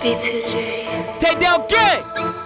B2J. Take down gang!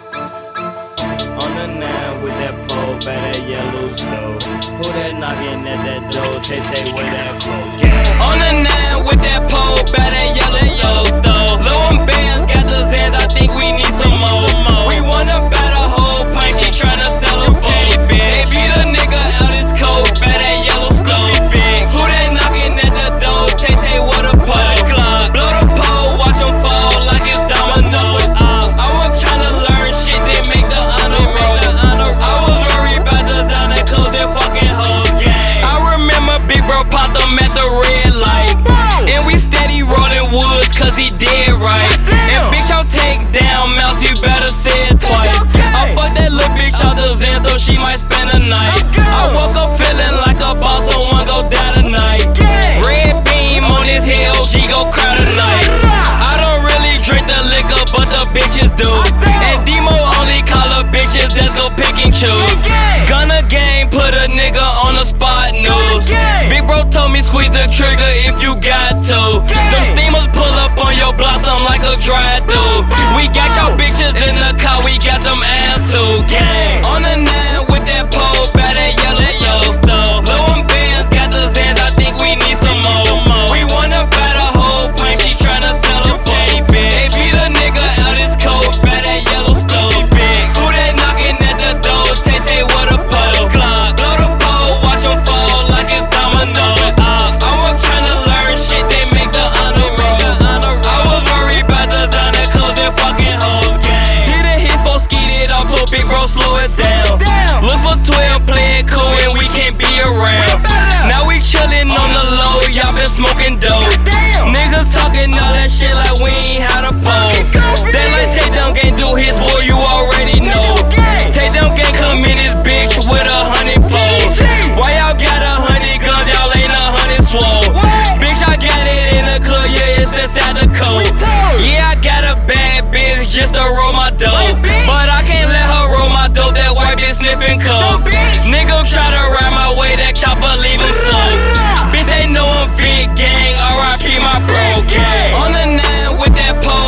On the 9 with that pole by that yellow stove. Who that knocking at that door? Tay with that pole. Yeah. On the 9 with that pole by that yellow stove. Low and bands got the Zans, I think we need some more. We wanna buy the whole pint, she tryna sell a phone. They beat a nigga out his coat by that yellow stove. Who that knocking at the door? Tay with a pole. Blow the pole, watch him fall like it's dominoes. I was tryna learn shit, then make the honor roll. I was worried about designer clothes and fucking hoes. I remember Big Bro popped them at the red light, and we steady rolling woods cause he dead right. And bitch, I'll take down mouse, you better say it twice. I fucked that little bitch out the Zen so she might spend a night. I woke up feeling like a boss, so one go die tonight. Red beam on his head, OG go cry tonight. I don't really drink the liquor, but the bitches do. And Demo only call her bitches, let's go pick and choose. Gunna gang, put a nigga on the spot news. Big Bro told me squeeze the trigger if you got to. Them steamers pull up on your blossom like a dry dude. We got your bitches in the car, we got them ass too. On the 9 with that pole, by that yellow stove. Low and bands got the Zans, I think we need some more. We wanna buy the whole pint, she tryna sell a phone. They beat a nigga out his coat, by that yellow stove. Who that knocking at the door? Tay with a pole. Blow the pole, watch him fall like it's dominoes. I was tryna learn shit, they make the honor roll. I was worried about designer clothes and fucking hoes. Did a hit for skeeted off, so Big Bro slow it down. Look for 12, play it cool and we can't be around. Now we chillin' on the low, y'all been smoking dope. Niggas talking all that shit like we ain't had a pole. They like Tay Down Gang do his, boy, you already know. Tay Down Gang come in this bitch with 100 poles. Why y'all got 100 guns, y'all ain't 100 swole? Bitch, I got it in the club, yeah, it's inside the code. Yeah, I got a bad bitch just to roll my dope, but I can't let her roll my dope, that white bitch sniffing coke. Nigga try to ride my way, that chopper leave him soaked. Bitch, they know I'm Vic Gang, R.I.P. my bro gang. On the 9 with that pole.